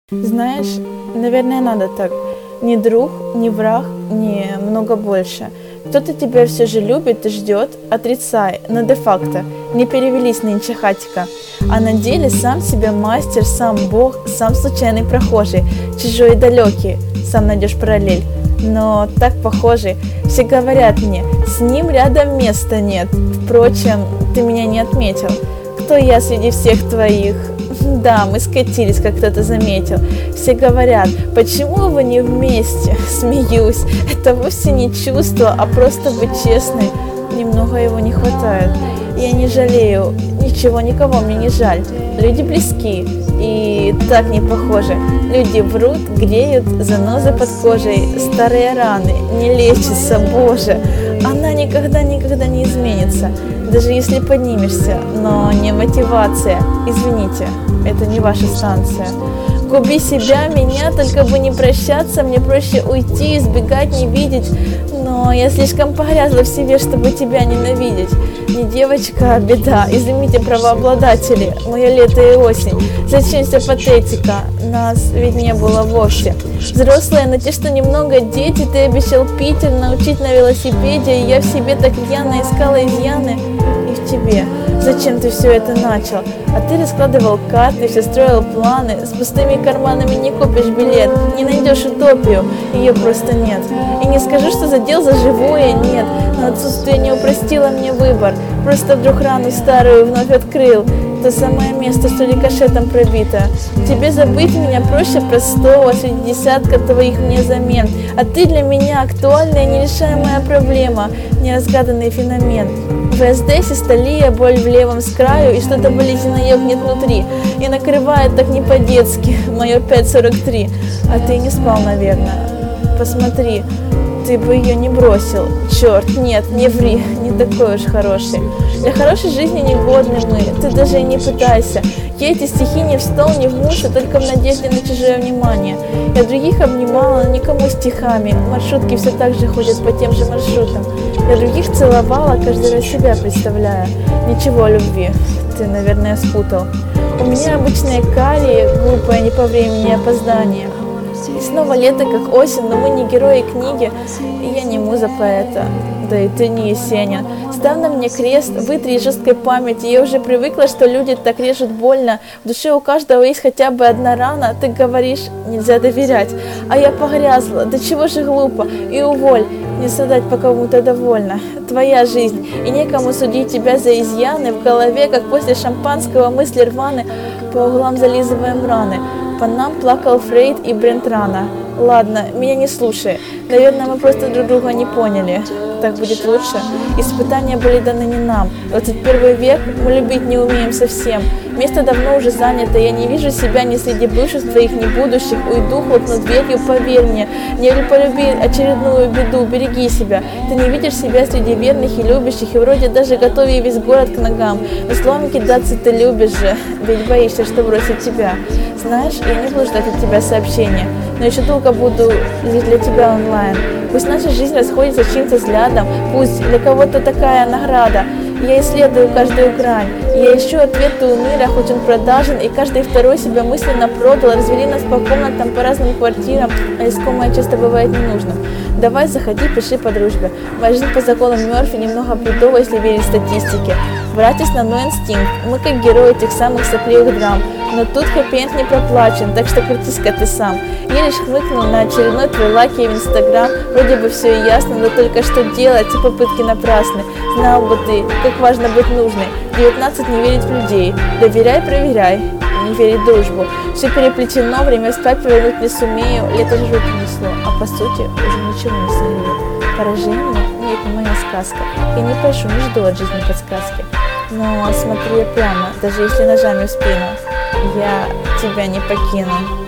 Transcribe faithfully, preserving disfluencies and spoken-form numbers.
Знаешь, наверное, надо так. Ни друг, ни враг, ни много больше. Кто-то тебя все же любит и ждет, отрицай, но де-факто не перевелись нынче хатика. А на деле сам себя мастер, сам Бог, сам случайный прохожий, чужой и далекий, сам найдешь параллель. Но так похожий, все говорят мне, с ним рядом места нет. Впрочем, ты меня не отметил. Кто я среди всех твоих? Да, мы скатились, как кто-то заметил. Все говорят, почему вы не вместе? Смеюсь, это вовсе не чувство, а просто быть честной. Немного его не хватает. Я не жалею, ничего, никого мне не жаль. Люди близки и так не похожи. Люди врут, греют, занозы под кожей, старые раны, не лечатся, Боже. Она никогда-никогда не изменится, даже если поднимешься, но не мотивация. Извините, это не ваша станция. Губи себя, меня, только бы не прощаться, мне проще уйти, избегать, не видеть. Но я слишком погрязла в себе, чтобы тебя ненавидеть. Не девочка, а беда. Извините, правообладатели, мое лето и осень. Зачем вся патетика? Нас ведь не было вовсе. Взрослые, но те, что немного дети, ты обещал Питер научить на велосипеде, и я в себе так рьяно искала изъяны. И в тебе. Зачем ты все это начал? А ты раскладывал карты, все строил планы. С пустыми карманами не купишь билет, не найдешь утопию, ее просто нет. И не скажу, что задел за живое, нет. Но отсутствие не упростило мне выбор. Просто вдруг рану старую вновь открыл. То самое место, что рикошетом пробито. Тебе забыть меня проще простого среди десятка твоих мне замен. А ты для меня актуальная нерешаемая проблема, неразгаданный феномен. ВСД, систолия, боль в левом с краю, и что-то болезненно ёкнет внутри. И накрывает так не по-детски, мое пять сорок три. А ты не спал, наверное. Посмотри, ты бы ее не бросил. Черт, нет, не ври, не такой уж хороший. Для хорошей жизни негодны мы, ты даже и не пытайся. Я эти стихи не в стол, не в мусор, только в надежде на чужое внимание. Я других обнимала, но никому стихами. Маршрутки все так же ходят по тем же маршрутам. Я других целовала, каждый раз себя представляя. Ничего о любви, ты, наверное, спутал. У меня обычные карие, глупое не по времени опоздание. И снова лето, как осень, но мы не герои книги, и я не муза поэта, да и ты не Есенин. Ставь на мне крест, вытри из жесткой памяти, я уже привыкла, что люди так режут больно. В душе у каждого есть хотя бы одна рана, ты говоришь, нельзя доверять, а я погрязла, да чего же глупо, и уволь, не страдать по кому-то довольна. Твоя жизнь, и некому судить тебя за изъяны, в голове, как после шампанского, мысли рваны, по углам зализываем раны. По нам плакал Фрейд и Брент Рано. Ладно, меня не слушай. Наверное, мы просто друг друга не поняли. Так будет лучше. Испытания были даны не нам. двадцать первый век, мы любить не умеем совсем. Место давно уже занято. Я не вижу себя ни среди бывших твоих, ни будущих. Уйду, хлопну дверью, поверь мне. Не полюби очередную беду, береги себя. Ты не видишь себя среди верных и любящих. И вроде даже готовее весь город к ногам. Но словом кидаться ты любишь же. Ведь боишься, что бросит тебя. Знаешь, я не буду ждать от тебя сообщения, но еще долго буду лишь для тебя онлайн. Пусть наша жизнь расходится чьим-то взглядом, пусть для кого-то такая награда. Я исследую каждую грань, я ищу ответы у мира, хоть он продажен, и каждый второй себя мысленно продал. Развели нас по комнатам, по разным квартирам, а искомое часто бывает ненужным. Давай, заходи, пиши по дружбе. Моя жизнь по законам Мерфи немного бредова, если верить статистике. Врать основной инстинкт, мы как герои этих самых сопливых драм. Но тут хэппи-энд не проплачен, так что крутись-ка ты сам. Я лишь хмыкнул на очередной твой лайк в Инстаграм. Вроде бы все и ясно, но только что делать, и попытки напрасны. Знал бы ты, как важно быть нужной. девятнадцать не верить в людей. Доверяй, проверяй. Не верить в дружбу. Все переплетено, время спать повернуть не сумею. Лето жру принесло, а по сути уже ничего не сомневает. Поражение? Нет, не моя сказка. Я не прошу, не жду от жизни подсказки. Но смотри прямо, даже если ножами в спину, я тебя не покину.